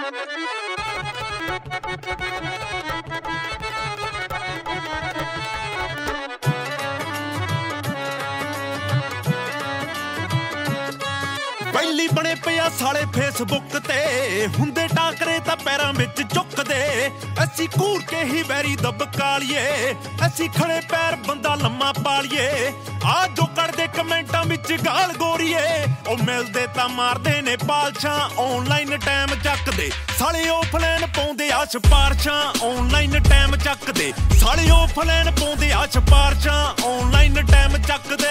ਪਹਿਲੀ ਬਣੇ ਪਿਆ ਸਾਲੇ ਫੇਸਬੁੱਕ ਤੇ ਹੁੰਦੇ ਟਾਕਰੇ ਤਾਂ ਪੈਰਾਂ ਵਿੱਚ ਚੁੱਕਦੇ ਅਸੀਂ ਘੂਰ ਕੇ ਹੀ ਵੈਰੀ ਦਬਕਾਲੀਏ ਅਸੀਂ ਖੜੇ ਪੈਰ ਬੰਦਾ ਲੰਮਾ ਪਾਲੀਏ ਆ ਜੋ ਕੱਢਦੇ ਕਮੈਂਟਾਂ ਵਿੱਚ ਗਾਲ ਗੋਰੀਏ ਉਹ ਮਿਲਦੇ ਤਾਂ ਮਾਰਦੇ ਨੇ ਪਾਲਛਾਂ ਆਨਲਾਈਨ ਟਾਈਮ ਚੱਕਦੇ ਸਾਲੇ ਆਫਲਾਈਨ ਪਾਉਂਦੇ ਆ ਸਿਫਾਰਸ਼ਾਂ ਆਨਲਾਈਨ ਟਾਈਮ ਚੱਕਦੇ ਸਾਲੇ ਆਫਲਾਈਨ ਪਾਉਂਦੇ ਆ ਸਿਫਾਰਸ਼ਾਂ ਆਨਲਾਈਨ ਟਾਈਮ ਚੱਕਦੇ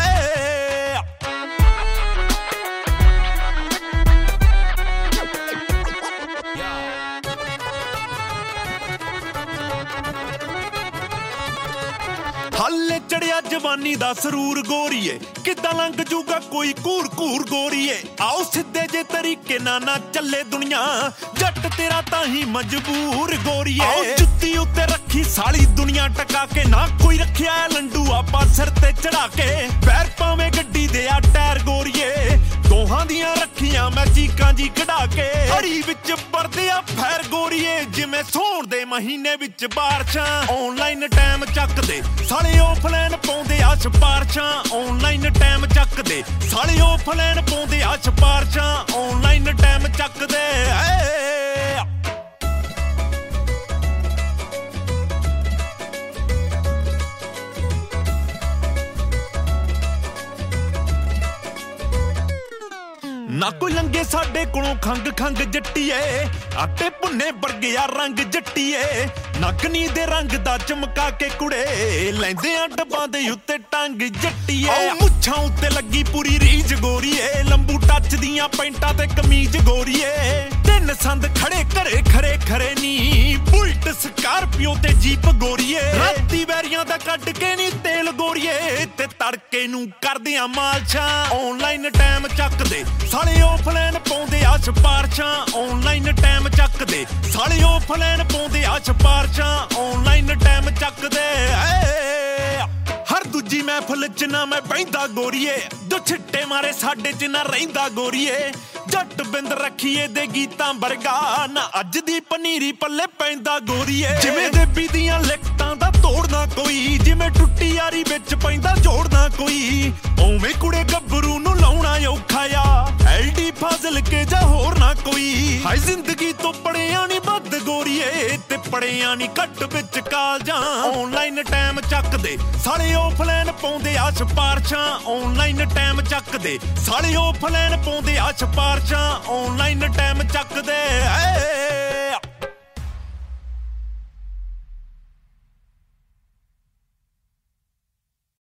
ਹਾਲੇ ਚੜਿਆ ਜਵਾਨੀ ਦਾ ਸਰੂਰ ਗੋਰੀਏ ਕਿੱਦਾਂ ਲੰਘ ਜੂਗਾ ਕੋਈ ਘੂਰ ਘੂਰ ਗੋਰੀਏ ਆਓ ਸਿੱਧੇ ਜੇ ਤਰੀਕੇ ਨਾ ਚੱਲੇ ਦੁਨੀਆ ਜੱਟ ਤੇਰਾ ਤਾਂ ਹੀ ਮਜਬੂਰ ਗੋਰੀਏ ਆਓ ਜੁੱਤੀ ਉੱਤੇ ਰੱਖੀ ਸਾਲੀ ਦੁਨੀਆ ਟਕਾ ਕੇ ਨਾ ਕੋਈ ਰੱਖਿਆ ਲੰਡੂ ਆਪਾਂ ਸਿਰ ਤੇ ਚੜਾ ਕੇ ਪੈਰ ਪਾਵੇਂ ਗੱਡੀ ਦੇ ਆ ਟਾਇਰ ਗੋਰੀਏ ਦੋਹਾਂ ਦੀਆਂ ਰੱਖੀਆਂ ਮੈਂ ਚੀਕਾਂ ਜੀ ਕਢਾ ਕੇ ਹੜੀ ਵਿੱਚ ਵਰਦੇ ਆ ਫੈਰ ਗੋਰੀਏ ਜਿਵੇਂ ਸੌਣ ਦੇ ਮਹੀਨੇ ਵਿੱਚ ਬਾਰਸ਼ਾਂ ਆਨਲਾਈਨ ਟਾਈਮ ਚੱਕਦੇ ਸਾਲੇ ਆਫਲਾਈਨ ਪਾਉਂਦੇ ਆ ਸਿਫਾਰਸ਼ਾਂ ਆਨਲਾਈਨ ਟਾਈਮ ਚੱਕਦੇ ਸਾਲੇ ਆਫਲਾਈਨ ਪਾਉਂਦੇ ਆ ਸਿਫਾਰਸ਼ਾਂ ਆਨਲਾਈਨ ਟਾਈਮ ਚੱਕਦੇ ਨਾ ਕੋਈ ਲੰਗੇ ਸਾਡੇ ਕੋਲੋਂ ਖੰਗ ਜੱਟੀਏ ਆਟੇ ਭੁੰਨੇ ਵਰਗਿਆ ਰੰਗ ਜੱਟੀਏ ਨੱਕ ਨੀ ਦੇ ਰੰਗ ਦਾ ਚਮਕਾ ਕੇ ਕੁੜੇ ਲੈਂਦੇ ਆ ਡੱਬਾਂ ਦੇ ਉੱਤੇ ਟੰਗ ਜੱਟੀਏ ਮੁੱਛਾਂ ਉੱਤੇ ਲੱਗੀ ਪੂਰੀ ਰੀਝ ਗੋਰੀਏ ਲੰਬੂ ਟੱਚ ਦੀਆਂ ਪੈਂਟਾਂ ਤੇ ਕਮੀਜ਼ ਗੋਰੀਏ ਤਿੰਨ ਸੰਦ ਖੜੇ ਘਰੇ ਖਰੇ ਨੀ ਬੁਲਟ ਸਕਾਰਪੀਓ ਤੇ ਜੀਪ ਗੋਰੀਏ ਰਾਤੀ ਵੈਰੀਆਂ ਦਾ ਕੱਢ ਕੇ ਨੀ ਤੇਲ ਗੋਰੀਏ ਤੇ ਤੜਕੇ ਨੂੰ ਕਰਦਿਆਂ ਮਾਲਸ਼ਾਂ ਆਨਲਾਈਨ ਟਾਈਮ ਚੱਕਦੇ ਸਾਲੇ ਆਫਲਾਈਨ ਪਾਉਂਦੇ ਆ ਸਿਫਾਰਸ਼ਾਂ ਆਨਲਾਈਨ ਟਾਈਮ ਚੱਕਦੇ ਸਾਲੇ ਆਫਲਾਈਨ ਪਾਉਂਦੇ ਆ ਸਿਫਾਰਸ਼ਾਂ ਆਨਲਾਈਨ ਟਾਈਮ ਚੱਕਦੇ ਹਰ ਦੂਜੀ ਮਹਿਫਲ ਚ ਨਾ ਮੈਂ ਬਹਿੰਦਾ ਗੋਰੀਏ ਦੋ ਛਿੱਟੇ ਮਾਰੇ ਸਾਡੇ ਚ ਨਾ ਰਹਿੰਦਾ ਗੋਰੀਏ ਜੱਟ ਬਿੰਦ ਰੱਖੀਏ ਦੇ ਗੀਤਾਂ ਵਰਗਾ ਨਾ ਅੱਜ ਦੀ ਪਨੀਰੀ ਪੱਲੇ ਪੈਂਦਾ ਗੋਰੀਏ ਜਿਵੇਂ ਦੇਬੀ ਦੀਆਂ ਲਿਖਤਾਂ ਦਾ ਤੋੜਨਾ ਕੋਈ ਜਿਵੇਂ ਟੁੱਟੀ ਯਾਰੀ ਵਿੱਚ ਪੈਂਦਾ ਜੋੜਨਾ ਕੋਈ ਓਵੇਂ ਕੁੜੇ ਗੱਭਰੂ ਨੂੰ ਲਾਉਣਾ ਔਖਾ ਆ ਐਲਡੀ ਫਾਜ਼ਲ ਕੇ ਜਾਂ ਹੋਰ ਨਾ ਕੋਈ ਹਾਏ ਜ਼ਿੰਦਗੀ ਤੋਂ ਪੜਿਆ ਨੀ ਵੱਧ ਗੋਰੀਏ ਤੇ ਪੜਿਆ ਨੀ ਘੱਟ ਵਿੱਚ ਕਾਲਜਾਂ ਆਨਲਾਈਨ ਟਾਈਮ ਚੱਕਦੇ ਸਾਲੇ ਆਫਲਾਈਨ ਪਾਉਂਦੇ ਆ ਸਿਫਾਰਸ਼ਾਂ ਆਨਲਾਈਨ ਟਾਈਮ ਚੱਕਦੇ ਸਾਲੇ ਆਫਲਾਈਨ ਪਾਉਂਦੇ ਆ ਸਿਫਾਰਸ਼ਾਂ ਆਨਲਾਈਨ ਟਾਈਮ ਚੱਕਦੇ